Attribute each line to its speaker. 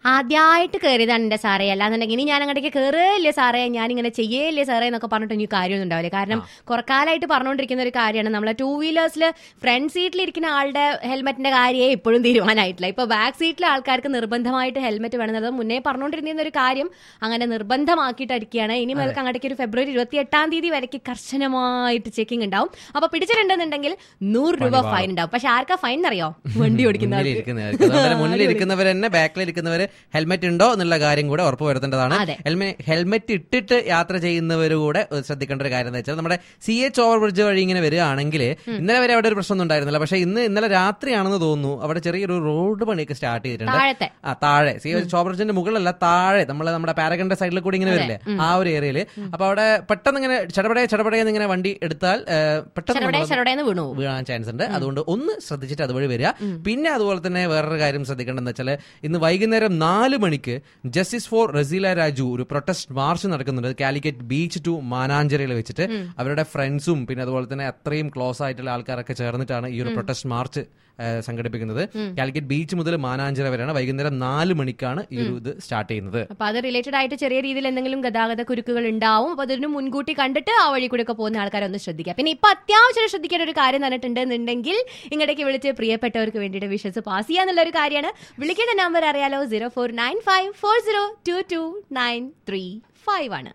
Speaker 1: ആദ്യമായിട്ട് കയറിയതാണ് എന്റെ സാറേ, അല്ലാന്നുണ്ടെങ്കിൽ ഇനി ഞാൻ അങ്ങോട്ടേക്ക് കയറില്ലേ സാറേ, ഞാൻ ഇങ്ങനെ ചെയ്യേല്ലേ സാറേ എന്നൊക്കെ പറഞ്ഞിട്ട് എനിക്ക് കാര്യമൊന്നും ഉണ്ടാവില്ല. കാരണം കുറെ കാലമായിട്ട് പറഞ്ഞുകൊണ്ടിരിക്കുന്ന ഒരു കാര്യമാണ്, നമ്മളെ 2 വീലേഴ്സിൽ ഫ്രണ്ട് സീറ്റിലിരിക്കുന്ന ആളുടെ ഹെൽമെറ്റിന്റെ കാര്യമേ ഇപ്പോഴും തീരുമാനമായിട്ടില്ല. ഇപ്പൊ ബാക്ക് സീറ്റിലെ ആൾക്കാർക്ക് നിർബന്ധമായിട്ട് ഹെൽമെറ്റ് വേണമെന്നത് മുന്നേ പറഞ്ഞുകൊണ്ടിരുന്ന ഒരു കാര്യം അങ്ങനെ നിർബന്ധമാക്കിയിട്ടിരിക്കുകയാണ്. ഇനി മുതൽക്ക് അങ്ങോട്ടേക്ക് ഒരു ഫെബ്രുവരി 28 വരയ്ക്ക് കർശനമായിട്ട് ചെക്കിംഗ് ഉണ്ടാവും. അപ്പൊ പിടിച്ചിട്ടുണ്ടെന്നുണ്ടെങ്കിൽ 100 രൂപ ഫൈൻ ഉണ്ടാവും. പക്ഷെ ആർക്കാ ഫൈൻ എന്നറിയോ? വണ്ടി ഓടിക്കുന്നവർ.
Speaker 2: മുന്നിലിരിക്കുന്നവർ തന്നെ ബാക്കിലിരിക്കുന്നവര് ഹെൽമെറ്റ് ഉണ്ടോ എന്നുള്ള കാര്യം കൂടെ ഉറപ്പുവരുത്തേണ്ടതാണ്. ഹെൽമെറ്റ് ഇട്ടിട്ട് യാത്ര ചെയ്യുന്നവർ കൂടെ ശ്രദ്ധിക്കേണ്ട ഒരു കാര്യം എന്ന് വെച്ചാൽ, നമ്മുടെ CH ഓവർ ബ്രിഡ്ജ് വഴി ഇങ്ങനെ വരികയാണെങ്കിൽ ഇന്നലെ വരെ അവിടെ ഒരു പ്രശ്നം ഉണ്ടായിരുന്നില്ല. പക്ഷെ ഇന്നലെ രാത്രിയാണെന്ന് തോന്നുന്നു അവിടെ ചെറിയൊരു റോഡ് പണിയൊക്കെ സ്റ്റാർട്ട് ചെയ്തിട്ടുണ്ട്. താഴെ CH ഓവർ ബ്രിഡ്ജിന്റെ മുകളിലല്ല, താഴെ നമ്മുടെ പാരഗണിന്റെ സൈഡിൽ കൂടി ഇങ്ങനെ വരില്ലേ, ആ ഒരു ഏരിയയിൽ. അപ്പൊ അവിടെ പെട്ടെന്ന് ഇങ്ങനെ ചടപടയെന്ന് ഇങ്ങനെ വണ്ടി എടുത്താൽ പെട്ടെന്ന് വീഴാൻ ചാൻസ് ഉണ്ട്. അതുകൊണ്ട് ഒന്ന് ശ്രദ്ധിച്ചിട്ട് അതുവഴി വരിക. പിന്നെ അതുപോലെ തന്നെ വേറൊരു കാര്യം ശ്രദ്ധിക്കേണ്ടതെന്ന് വെച്ചാൽ, ഇന്ന് വൈകുന്നേരം 4 മണിക്ക് ജസ്റ്റിസ് ഫോർ റസീല രാജു ഒരു പ്രൊട്ടസ്റ്റ് മാർച്ച് നടക്കുന്നുണ്ട് കാലിക്കറ്റ് ബീച്ച് ടു മാനാഞ്ചിറയിൽ വെച്ചിട്ട്. അവരുടെ ഫ്രണ്ട്സും പിന്നെ അതുപോലെ തന്നെ അത്രയും ക്ലോസ് ആയിട്ടുള്ള ആൾക്കാരൊക്കെ ചേർന്നിട്ടാണ് ഈ ഒരു പ്രൊട്ടസ്റ്റ് മാർച്ച് സംഘടിപ്പിക്കുന്നത്. കാലിക്കറ്റ് ബീച്ച് മുതൽ മാനാഞ്ചിറ വരെയാണ്. വൈകുന്നേരം 4 മണിക്കാണ് ഈ ഒരു ഇത് സ്റ്റാർട്ട് ചെയ്യുന്നത്.
Speaker 1: അപ്പൊ അത് റിലേറ്റഡ് ആയിട്ട് ചെറിയ രീതിയിൽ എന്തെങ്കിലും ഗതാഗത കുരുക്കുകൾ ഉണ്ടാവും. അപ്പൊ അതിന് മുൻകൂട്ടി കണ്ടിട്ട് ആ വഴി കൂടെ ഒക്കെ പോകുന്ന ആൾക്കാരെ ഒന്ന് ശ്രദ്ധിക്കുക. പിന്നെ ഇപ്പൊ അത്യാവശ്യം ശ്രദ്ധിക്കേണ്ട ഒരു കാര്യം പറഞ്ഞിട്ടുണ്ടെന്നുണ്ടെങ്കിൽ, ഇങ്ങോട്ടേക്ക് വിളിച്ച് പ്രിയപ്പെട്ടവർക്ക് വേണ്ടിയിട്ട് വിഷസ് പാസ് ചെയ്യാന്നുള്ള ഒരു കാര്യമാണ്. വിളിക്കേണ്ട നമ്പർ അറിയാലോ, 0495402293 5 ആണ്.